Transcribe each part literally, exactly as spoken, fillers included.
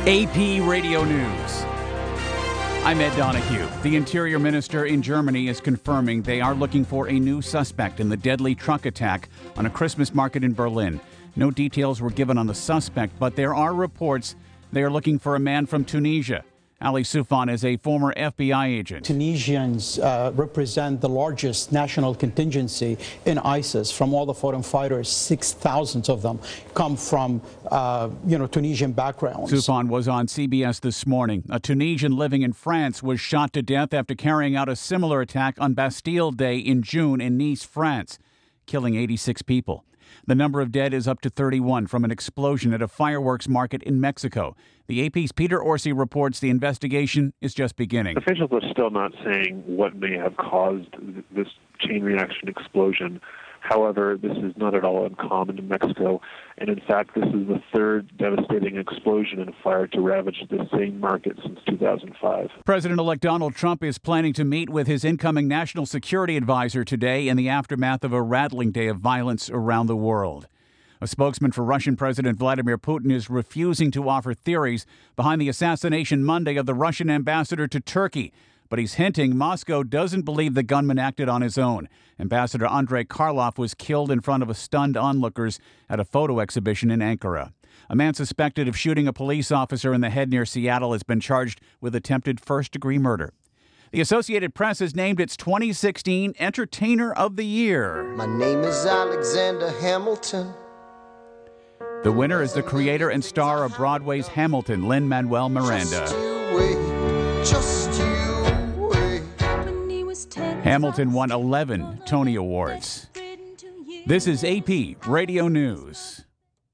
A P Radio News. I'm Ed Donahue. The Interior Minister in Germany is confirming they are looking for a new suspect in the deadly truck attack on a Christmas market in Berlin. No details were given on the suspect, but there are reports they are looking for a man from Tunisia. Ali Soufan is a former F B I agent. Tunisians uh, represent the largest national contingency in ISIS. From all the foreign fighters, six thousand of them come from, uh, you know, Tunisian backgrounds. Soufan was on C B S this morning. A Tunisian living in France was shot to death after carrying out a similar attack on Bastille Day in June in Nice, France, killing eighty-six people. The number of dead is up to thirty-one from an explosion at a fireworks market in Mexico. The A P's Peter Orsi reports the investigation is just beginning. Officials are still not saying what may have caused this chain reaction explosion. However, this is not at all uncommon in Mexico, and in fact, this is the third devastating explosion and fire to ravage the same market since two thousand five. President-elect Donald Trump is planning to meet with his incoming national security advisor today in the aftermath of a rattling day of violence around the world. A spokesman for Russian President Vladimir Putin is refusing to offer theories behind the assassination Monday of the Russian ambassador to Turkey, but he's hinting Moscow doesn't believe the gunman acted on his own. Ambassador Andrei Karlov was killed in front of stunned onlookers at a photo exhibition in Ankara. A man suspected of shooting a police officer in the head near Seattle has been charged with attempted first-degree murder. The Associated Press has named its twenty sixteen Entertainer of the Year. My name is Alexander Hamilton. The winner is the creator and star of Broadway's Hamilton, Lin-Manuel Miranda. Just you wait, just you wait. Hamilton won eleven Tony Awards. This is A P Radio News.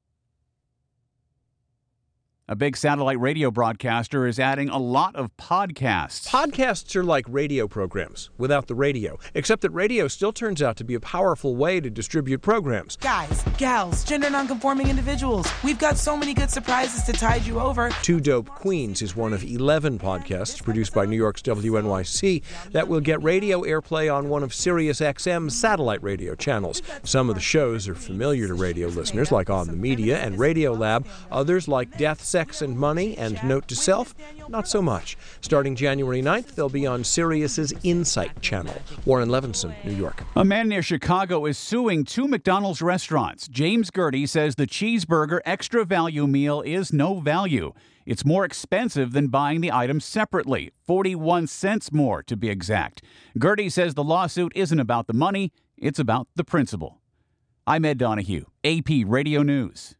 A big satellite radio broadcaster is adding a lot of podcasts. Podcasts are like radio programs without the radio, except that radio still turns out to be a powerful way to distribute programs. Guys, gals, gender nonconforming individuals, we've got so many good surprises to tide you over. Two Dope Queens is one of eleven podcasts produced by New York's W N Y C that will get radio airplay on one of Sirius X M's satellite radio channels. Some of the shows are familiar to radio listeners, like On the Media and Radio Lab. Others, like Death, Sex and Money and Note to Self, not so much. Starting January ninth, they'll be on Sirius's Insight channel. Warren Levinson, New York. A man near Chicago is suing two McDonald's restaurants. James Gertie says the cheeseburger extra value meal is no value. It's more expensive than buying the items separately, forty-one cents more to be exact. Gertie says the lawsuit isn't about the money, it's about the principle. I'm Ed Donahue, A P Radio News.